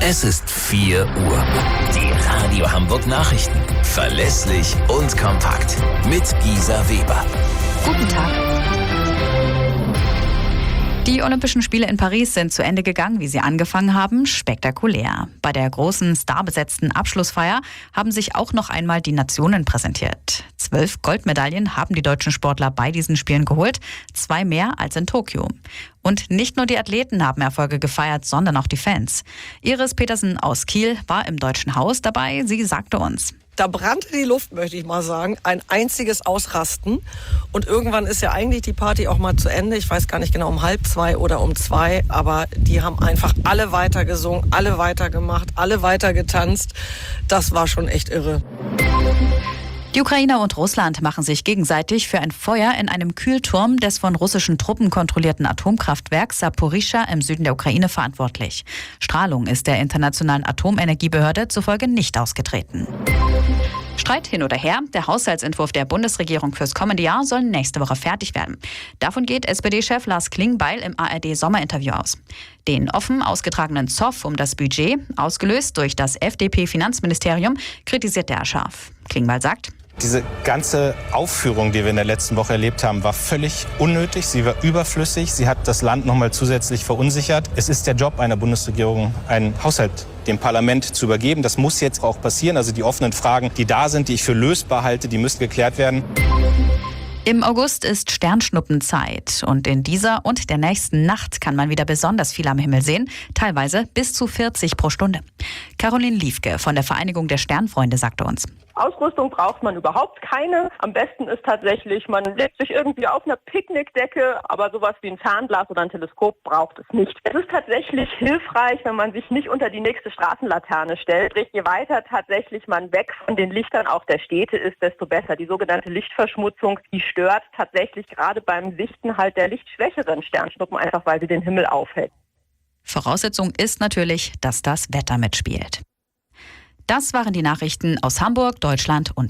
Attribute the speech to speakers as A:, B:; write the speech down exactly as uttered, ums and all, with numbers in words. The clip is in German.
A: Es ist vier Uhr. Die Radio Hamburg Nachrichten. Verlässlich und kompakt. Mit Gisa Weber.
B: Guten Tag. Die Olympischen Spiele in Paris sind zu Ende gegangen, wie sie angefangen haben, spektakulär. Bei der großen, starbesetzten Abschlussfeier haben sich auch noch einmal die Nationen präsentiert. Zwölf Goldmedaillen haben die deutschen Sportler bei diesen Spielen geholt, zwei mehr als in Tokio. Und nicht nur die Athleten haben Erfolge gefeiert, sondern auch die Fans. Iris Petersen aus Kiel war im Deutschen Haus dabei. Sie sagte uns:
C: Da brannte die Luft, möchte ich mal sagen. Ein einziges Ausrasten. Und irgendwann ist ja eigentlich die Party auch mal zu Ende. Ich weiß gar nicht genau, um halb zwei oder um zwei. Aber die haben einfach alle weitergesungen, alle weitergemacht, alle weitergetanzt. Das war schon echt irre.
B: Die Ukraine und Russland machen sich gegenseitig für ein Feuer in einem Kühlturm des von russischen Truppen kontrollierten Atomkraftwerks Saporischschja im Süden der Ukraine verantwortlich. Strahlung ist der Internationalen Atomenergiebehörde zufolge nicht ausgetreten. Streit hin oder her, der Haushaltsentwurf der Bundesregierung fürs kommende Jahr soll nächste Woche fertig werden. Davon geht S P D-Chef Lars Klingbeil im A R D-Sommerinterview aus. Den offen ausgetragenen Zoff um das Budget, ausgelöst durch das F D P-Finanzministerium, kritisiert er scharf. Klingbeil sagt:
D: Diese ganze Aufführung, die wir in der letzten Woche erlebt haben, war völlig unnötig. Sie war überflüssig. Sie hat das Land noch mal zusätzlich verunsichert. Es ist der Job einer Bundesregierung, einen Haushalt dem Parlament zu übergeben. Das muss jetzt auch passieren. Also die offenen Fragen, die da sind, die ich für lösbar halte, die müssen geklärt werden.
B: Im August ist Sternschnuppenzeit und in dieser und der nächsten Nacht kann man wieder besonders viel am Himmel sehen, teilweise bis zu vierzig pro Stunde. Caroline Liefke von der Vereinigung der Sternfreunde sagte uns:
E: Ausrüstung braucht man überhaupt keine. Am besten ist tatsächlich, man legt sich irgendwie auf einer Picknickdecke, aber sowas wie ein Fernglas oder ein Teleskop braucht es nicht. Es ist tatsächlich hilfreich, wenn man sich nicht unter die nächste Straßenlaterne stellt. Je weiter tatsächlich man weg von den Lichtern auch der Städte ist, desto besser. Die sogenannte Lichtverschmutzung, die stört tatsächlich gerade beim Sichten halt der lichtschwächeren Sternschnuppen, einfach weil sie den Himmel aufhält.
B: Voraussetzung ist natürlich, dass das Wetter mitspielt. Das waren die Nachrichten aus Hamburg, Deutschland und